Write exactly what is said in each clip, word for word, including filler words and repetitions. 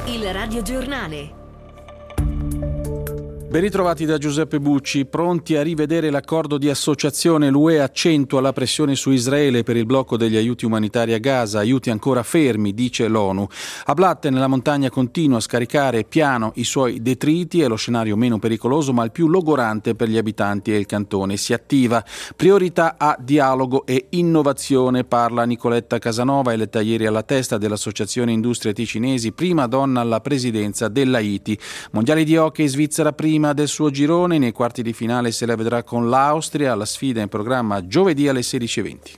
Il radiogiornale. Ben ritrovati da Giuseppe Bucci, pronti a rivedere l'accordo di associazione. L'U E accentua la pressione su Israele per il blocco degli aiuti umanitari a Gaza, aiuti ancora fermi, dice l'ONU. A Blatten la montagna continua a scaricare piano i suoi detriti, è lo scenario meno pericoloso ma il più logorante per gli abitanti e il cantone. Si attiva priorità a dialogo e innovazione, parla Nicoletta Casanova, eletta ieri alla testa dell'Associazione Industrie Ticinesi, prima donna alla presidenza dell'A I T I. Mondiali di hockey, Svizzera prima del suo girone, nei quarti di finale se la vedrà con l'Austria, la sfida in programma giovedì alle sedici e venti.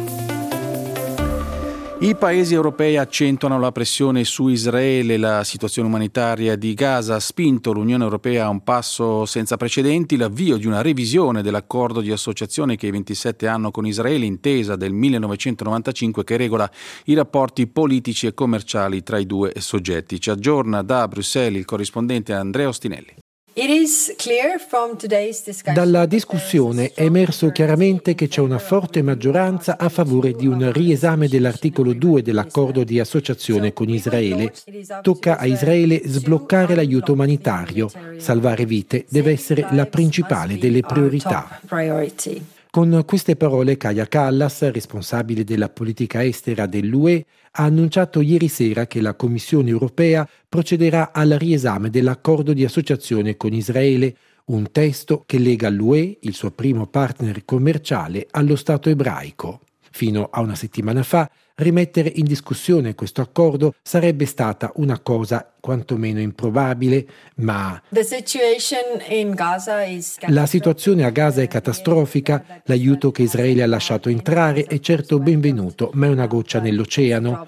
I paesi europei accentuano la pressione su Israele. La situazione umanitaria di Gaza ha spinto l'Unione Europea a un passo senza precedenti, l'avvio di una revisione dell'accordo di associazione che i ventisette hanno con Israele, intesa del millenovecentonovantacinque che regola i rapporti politici e commerciali tra i due soggetti. Ci aggiorna da Bruxelles il corrispondente Andrea Ostinelli. Dalla discussione è emerso chiaramente che c'è una forte maggioranza a favore di un riesame dell'articolo due dell'accordo di associazione con Israele. Tocca a Israele sbloccare l'aiuto umanitario. Salvare vite deve essere la principale delle priorità. Con queste parole Kaja Kallas, responsabile della politica estera dell'U E, ha annunciato ieri sera che la Commissione europea procederà al riesame dell'accordo di associazione con Israele, un testo che lega l'U E, il suo primo partner commerciale, allo Stato ebraico. Fino a una settimana fa, rimettere in discussione questo accordo sarebbe stata una cosa quantomeno improbabile, ma la situazione a Gaza è catastrofica, l'aiuto che Israele ha lasciato entrare è certo benvenuto, ma è una goccia nell'oceano.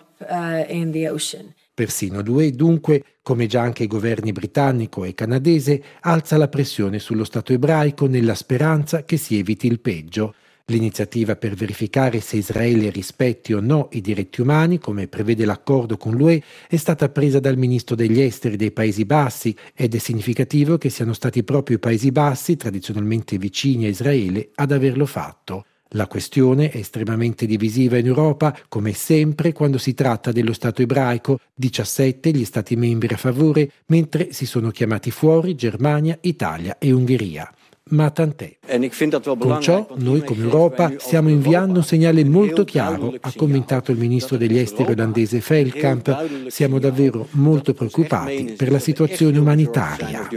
Persino l'U E, dunque, come già anche i governi britannico e canadese, alza la pressione sullo Stato ebraico nella speranza che si eviti il peggio. L'iniziativa per verificare se Israele rispetti o no i diritti umani, come prevede l'accordo con l'U E, è stata presa dal ministro degli esteri dei Paesi Bassi ed è significativo che siano stati proprio i Paesi Bassi, tradizionalmente vicini a Israele, ad averlo fatto. La questione è estremamente divisiva in Europa, come sempre quando si tratta dello Stato ebraico, diciassette gli Stati membri a favore, mentre si sono chiamati fuori Germania, Italia e Ungheria. Ma tant'è. Con ciò noi come Europa stiamo inviando un segnale molto chiaro, ha commentato il ministro degli esteri olandese Veldkamp. Siamo davvero molto preoccupati per la situazione umanitaria.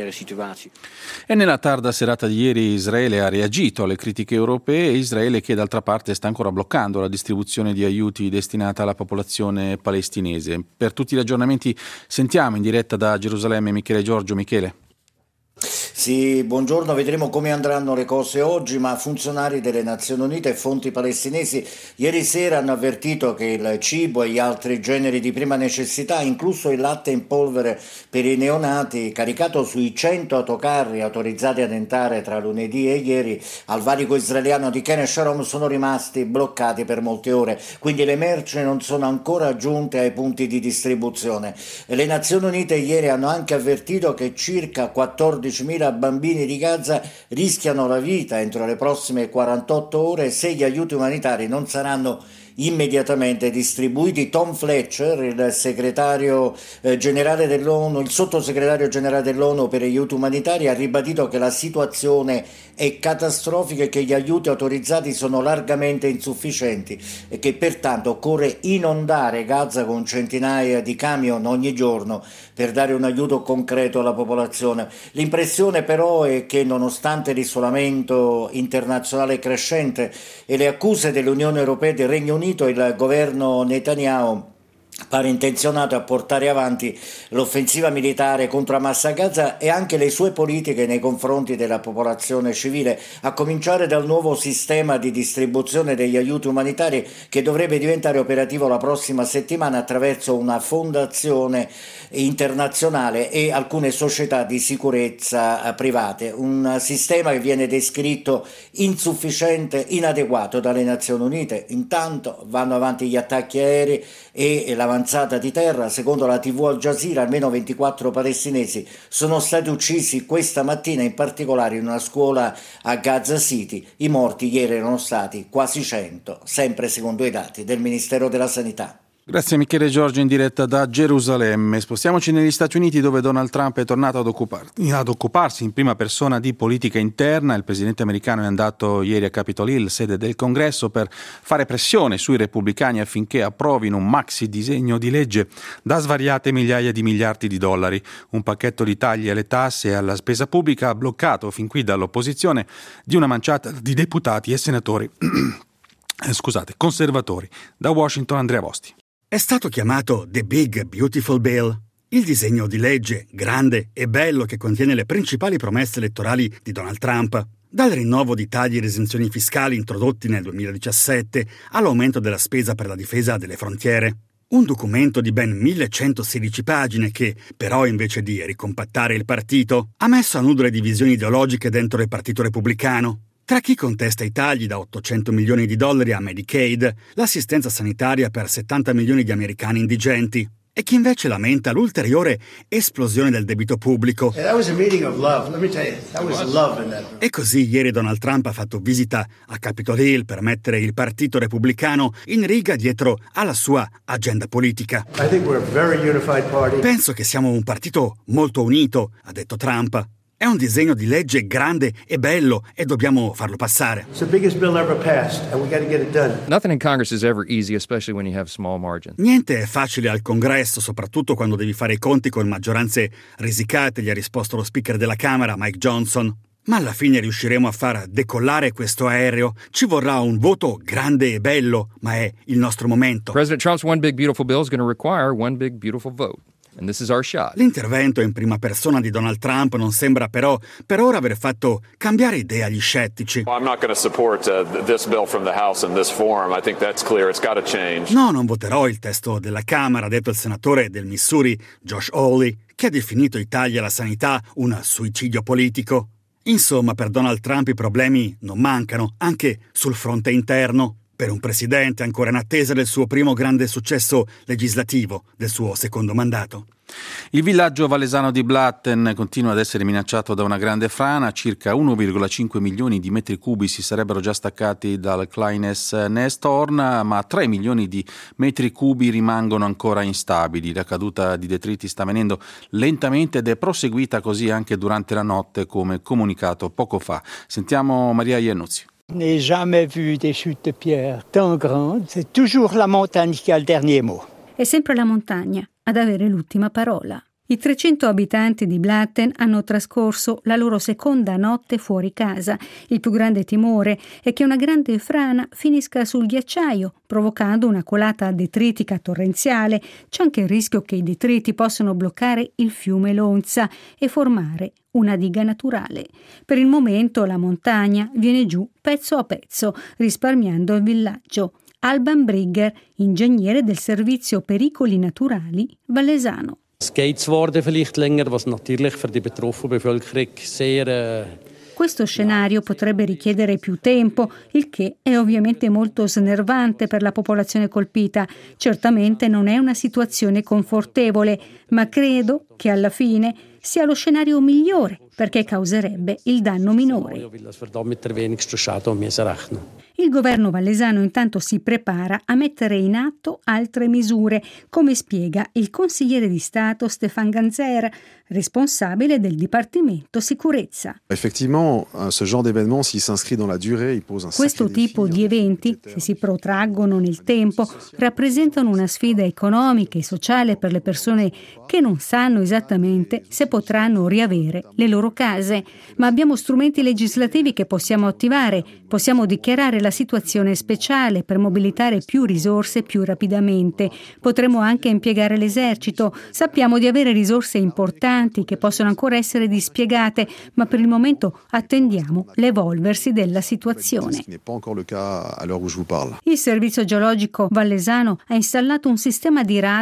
E nella tarda serata di ieri Israele ha reagito alle critiche europee, e Israele che d'altra parte sta ancora bloccando la distribuzione di aiuti destinata alla popolazione palestinese. Per tutti gli aggiornamenti sentiamo in diretta da Gerusalemme Michele Giorgio. Michele. Sì, buongiorno, vedremo come andranno le cose oggi, ma funzionari delle Nazioni Unite e fonti palestinesi ieri sera hanno avvertito che il cibo e gli altri generi di prima necessità, incluso il latte in polvere per i neonati, caricato sui cento autocarri autorizzati ad entrare tra lunedì e ieri al valico israeliano di Ken Sharon, sono rimasti bloccati per molte ore, quindi le merci non sono ancora giunte ai punti di distribuzione. Le Nazioni Unite ieri hanno anche avvertito che circa quattordicimila bambini di Gaza rischiano la vita entro le prossime quarantotto ore se gli aiuti umanitari non saranno immediatamente distribuiti. Tom Fletcher, il segretario eh, generale dell'ONU, il sottosegretario generale dell'ONU per gli aiuti umanitari, ha ribadito che la situazione è catastrofica e che gli aiuti autorizzati sono largamente insufficienti e che pertanto occorre inondare Gaza con centinaia di camion ogni giorno per dare un aiuto concreto alla popolazione. L'impressione però è che nonostante l'isolamento internazionale crescente e le accuse dell'Unione Europea e del Regno Unito, il governo Netanyahu pare intenzionato a portare avanti l'offensiva militare contro Hamas a Gaza e anche le sue politiche nei confronti della popolazione civile, a cominciare dal nuovo sistema di distribuzione degli aiuti umanitari che dovrebbe diventare operativo la prossima settimana attraverso una fondazione internazionale e alcune società di sicurezza private. Un sistema che viene descritto insufficiente, inadeguato dalle Nazioni Unite. Intanto vanno avanti gli attacchi aerei e l'avanzata di terra. Secondo la tivù Al Jazeera almeno ventiquattro palestinesi sono stati uccisi questa mattina, in particolare in una scuola a Gaza City. I morti ieri erano stati quasi cento, sempre secondo i dati del Ministero della Sanità. Grazie Michele Giorgio in diretta da Gerusalemme. Spostiamoci negli Stati Uniti, dove Donald Trump è tornato ad, occupar- ad occuparsi in prima persona di politica interna. Il presidente americano è andato ieri a Capitol Hill, sede del Congresso, per fare pressione sui repubblicani affinché approvino un maxi disegno di legge da svariate migliaia di miliardi di dollari. Un pacchetto di tagli alle tasse e alla spesa pubblica bloccato fin qui dall'opposizione di una manciata di deputati e senatori scusate, conservatori. Da Washington Andrea Vosti. È stato chiamato The Big Beautiful Bill, il disegno di legge grande e bello che contiene le principali promesse elettorali di Donald Trump, dal rinnovo di tagli ed esenzioni fiscali introdotti nel duemiladiciassette all'aumento della spesa per la difesa delle frontiere. Un documento di ben millecentosedici pagine che, però, invece di ricompattare il partito, ha messo a nudo le divisioni ideologiche dentro il Partito Repubblicano. Tra chi contesta i tagli da ottocento milioni di dollari a Medicaid, l'assistenza sanitaria per settanta milioni di americani indigenti, e chi invece lamenta l'ulteriore esplosione del debito pubblico. E così ieri Donald Trump ha fatto visita a Capitol Hill per mettere il Partito Repubblicano in riga dietro alla sua agenda politica. Penso che siamo un partito molto unito, ha detto Trump. È un disegno di legge grande e bello e dobbiamo farlo passare. Nothing in Congress is ever easy, especially when you have small margins. Niente è facile al Congresso, soprattutto quando devi fare i conti con maggioranze risicate, gli ha risposto lo speaker della Camera, Mike Johnson. Ma alla fine riusciremo a far decollare questo aereo. Ci vorrà un voto grande e bello, ma è il nostro momento. President Trump's One Big Beautiful Bill is going to require one big beautiful vote. And this is our shot. L'intervento in prima persona di Donald Trump non sembra però per ora aver fatto cambiare idea agli scettici. I'm not going to support uh, this bill from the House in this form. I think that's clear. It's got to change. No, non voterò il testo della Camera, ha detto il senatore del Missouri, Josh Hawley, che ha definito i tagli alla sanità un suicidio politico. Insomma, per Donald Trump i problemi non mancano, anche sul fronte interno. Per un presidente ancora in attesa del suo primo grande successo legislativo del suo secondo mandato. Il villaggio valesano di Blatten continua ad essere minacciato da una grande frana. Circa uno virgola cinque milioni di metri cubi si sarebbero già staccati dal Kleines Nesthorn, ma tre milioni di metri cubi rimangono ancora instabili. La caduta di detriti sta avvenendo lentamente ed è proseguita così anche durante la notte, come comunicato poco fa. Sentiamo Maria Iannuzzi. Je n'ai jamais vu des chutes de pierre tant grandes. C'est toujours la montagne qui a le dernier mot. È sempre la montagna ad avere l'ultima parola. I trecento abitanti di Blatten hanno trascorso la loro seconda notte fuori casa. Il più grande timore è che una grande frana finisca sul ghiacciaio, provocando una colata detritica torrenziale. C'è anche il rischio che i detriti possano bloccare il fiume Lonza e formare una diga naturale. Per il momento la montagna viene giù pezzo a pezzo, risparmiando il villaggio. Alban Brigger, ingegnere del servizio pericoli naturali valesano. Es geht zwar vielleicht länger, was natürlich für die betroffene Bevölkerung sehr äh Questo scenario potrebbe richiedere più tempo, il che è ovviamente molto snervante per la popolazione colpita. Certamente non è una situazione confortevole, ma credo che alla fine sia lo scenario migliore perché causerebbe il danno minore. Il governo valesano intanto si prepara a mettere in atto altre misure, come spiega il consigliere di Stato Stéphane Ganzer, responsabile del Dipartimento Sicurezza. Questo tipo di eventi, se si protraggono nel tempo, rappresentano una sfida economica e sociale per le persone che non sanno esattamente se potranno riavere le loro case. Ma abbiamo strumenti legislativi che possiamo attivare, possiamo dichiarare la situazione speciale per mobilitare più risorse più rapidamente. Potremo anche impiegare l'esercito. Sappiamo di avere risorse importanti che possono ancora essere dispiegate, ma per il momento attendiamo l'evolversi della situazione. Il servizio geologico valesano ha installato un sistema di radar per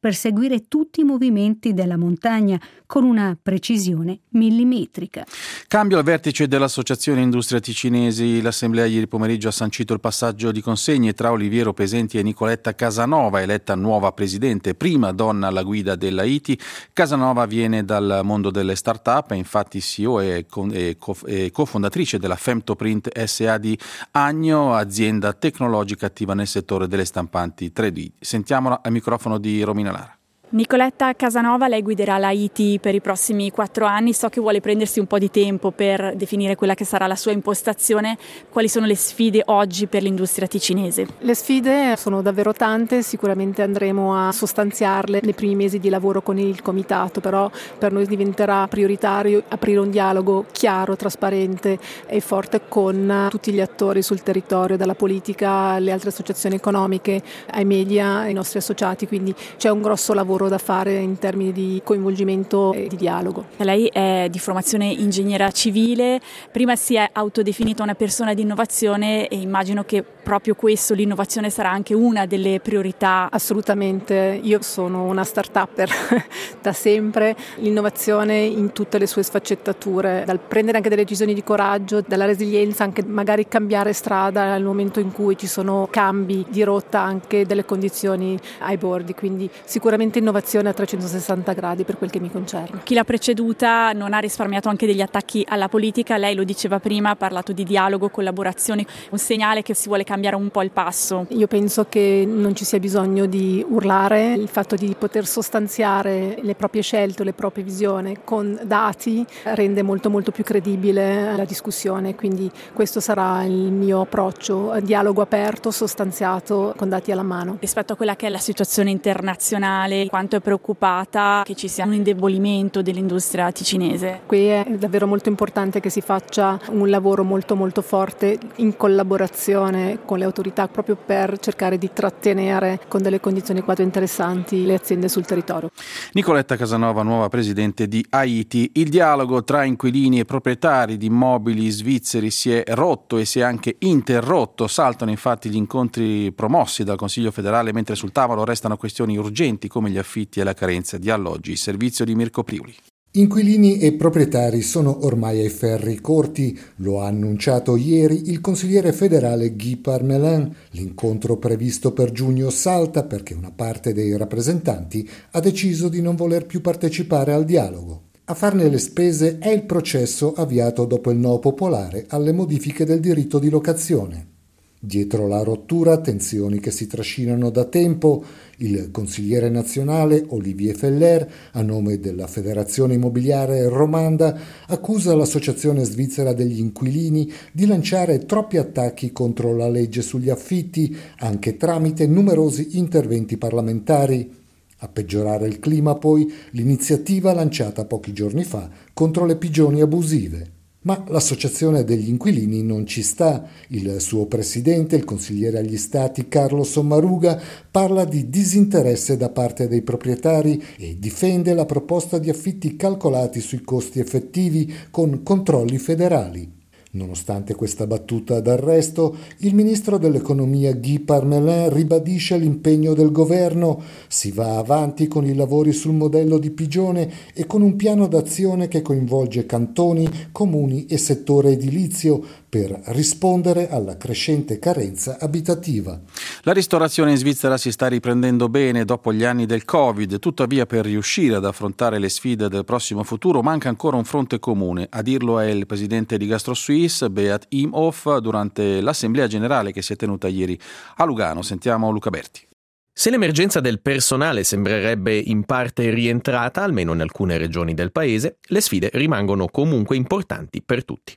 per seguire tutti i movimenti della montagna con una precisione millimetrica. Cambio al vertice dell'Associazione Industria Ticinesi. L'assemblea ieri pomeriggio ha sancito il passaggio di consegne tra Oliviero Pesenti e Nicoletta Casanova, eletta nuova presidente, prima donna alla guida della I T I. Casanova viene dal mondo delle start-up, è infatti C E O e, co- e, co- e cofondatrice della Femtoprint S A di Agno, azienda tecnologica attiva nel settore delle stampanti tre D. Sentiamola al microfono di Romina Lara. Nicoletta Casanova, lei guiderà la I T I per i prossimi quattro anni, so che vuole prendersi un po' di tempo per definire quella che sarà la sua impostazione. Quali sono le sfide oggi per l'industria ticinese? Le sfide sono davvero tante, sicuramente andremo a sostanziarle nei primi mesi di lavoro con il comitato, però per noi diventerà prioritario aprire un dialogo chiaro, trasparente e forte con tutti gli attori sul territorio, dalla politica alle altre associazioni economiche, ai media, ai nostri associati, quindi c'è un grosso lavoro da fare in termini di coinvolgimento e di dialogo. Lei è di formazione ingegnera civile, prima si è autodefinita una persona di innovazione e immagino che proprio questo, l'innovazione, sarà anche una delle priorità. Assolutamente, io sono una start-upper da sempre, l'innovazione in tutte le sue sfaccettature, dal prendere anche delle decisioni di coraggio, dalla resilienza, anche magari cambiare strada nel momento in cui ci sono cambi di rotta anche delle condizioni ai bordi, quindi sicuramente innovazione a trecentosessanta gradi per quel che mi concerne. Chi l'ha preceduta non ha risparmiato anche degli attacchi alla politica, lei lo diceva prima, ha parlato di dialogo, collaborazione, un segnale che si vuole cambiare un po' il passo. Io penso che non ci sia bisogno di urlare, il fatto di poter sostanziare le proprie scelte, le proprie visioni con dati rende molto molto più credibile la discussione, quindi questo sarà il mio approccio, dialogo aperto, sostanziato, con dati alla mano. Rispetto a quella che è la situazione internazionale, quanto è preoccupata che ci sia un indebolimento dell'industria ticinese? Qui è davvero molto importante che si faccia un lavoro molto molto forte in collaborazione con le autorità proprio per cercare di trattenere con delle condizioni quadro interessanti le aziende sul territorio. Nicoletta Casanova, nuova presidente di A I T I. Il dialogo tra inquilini e proprietari di immobili svizzeri si è rotto e si è anche interrotto. Saltano infatti gli incontri promossi dal Consiglio federale, mentre sul tavolo restano questioni urgenti come gli affitti e la carenza di alloggi. Il servizio di Mirko Priuli. Inquilini e proprietari sono ormai ai ferri corti, lo ha annunciato ieri il consigliere federale Guy Parmelin. L'incontro previsto per giugno salta perché una parte dei rappresentanti ha deciso di non voler più partecipare al dialogo. A farne le spese è il processo avviato dopo il no popolare alle modifiche del diritto di locazione. Dietro la rottura, tensioni che si trascinano da tempo, il consigliere nazionale Olivier Feller, a nome della Federazione Immobiliare Romanda, accusa l'Associazione Svizzera degli Inquilini di lanciare troppi attacchi contro la legge sugli affitti, anche tramite numerosi interventi parlamentari. A peggiorare il clima poi l'iniziativa lanciata pochi giorni fa contro le pigioni abusive. Ma l'Associazione degli Inquilini non ci sta. Il suo presidente, il consigliere agli Stati Carlo Sommaruga, parla di disinteresse da parte dei proprietari e difende la proposta di affitti calcolati sui costi effettivi con controlli federali. Nonostante questa battuta d'arresto, il ministro dell'economia Guy Parmelin ribadisce l'impegno del governo. Si va avanti con i lavori sul modello di Pigione e con un piano d'azione che coinvolge cantoni, comuni e settore edilizio per rispondere alla crescente carenza abitativa. La ristorazione in Svizzera si sta riprendendo bene dopo gli anni del Covid, tuttavia per riuscire ad affrontare le sfide del prossimo futuro manca ancora un fronte comune. A dirlo è il presidente di GastroSuisse, Beat Imhoff, durante l'assemblea generale che si è tenuta ieri a Lugano. Sentiamo Luca Berti. Se l'emergenza del personale sembrerebbe in parte rientrata, almeno in alcune regioni del paese, le sfide rimangono comunque importanti per tutti.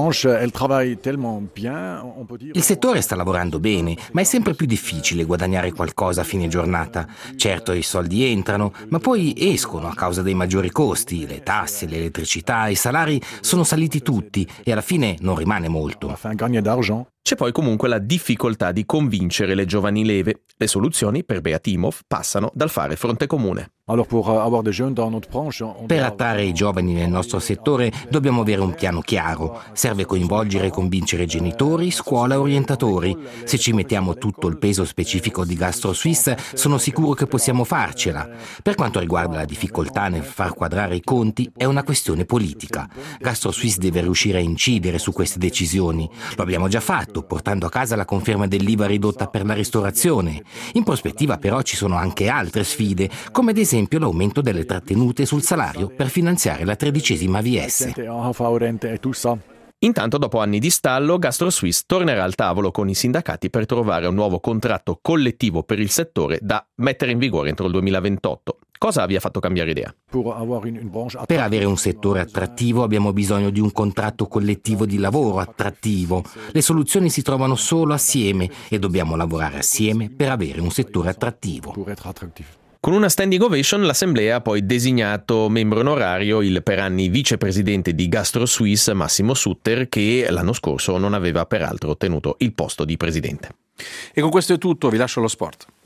Il settore sta lavorando bene, ma è sempre più difficile guadagnare qualcosa a fine giornata. Certo, i soldi entrano, ma poi escono a causa dei maggiori costi, le tasse, l'elettricità, i salari sono saliti tutti e alla fine non rimane molto. C'è poi comunque la difficoltà di convincere le giovani leve. Le soluzioni per Beat Imhoff passano dal fare fronte comune. Per attrarre i giovani nel nostro settore dobbiamo avere un piano chiaro. Serve coinvolgere e convincere genitori, scuola e orientatori. Se ci mettiamo tutto il peso specifico di GastroSuisse, sono sicuro che possiamo farcela. Per quanto riguarda la difficoltà nel far quadrare i conti, è una questione politica. GastroSuisse deve riuscire a incidere su queste decisioni. Lo abbiamo già fatto, portando a casa la conferma dell'I V A ridotta per la ristorazione. In prospettiva però ci sono anche altre sfide, come ad esempio l'aumento delle trattenute sul salario per finanziare la tredicesima V S. Intanto, dopo anni di stallo, GastroSuisse tornerà al tavolo con i sindacati per trovare un nuovo contratto collettivo per il settore da mettere in vigore entro il duemilaventotto. Cosa vi ha fatto cambiare idea? Per avere un settore attrattivo abbiamo bisogno di un contratto collettivo di lavoro attrattivo. Le soluzioni si trovano solo assieme e dobbiamo lavorare assieme per avere un settore attrattivo. Con una standing ovation l'Assemblea ha poi designato membro onorario il per anni vicepresidente di GastroSuisse Massimo Sutter, che l'anno scorso non aveva peraltro ottenuto il posto di presidente. E con questo è tutto, vi lascio allo sport.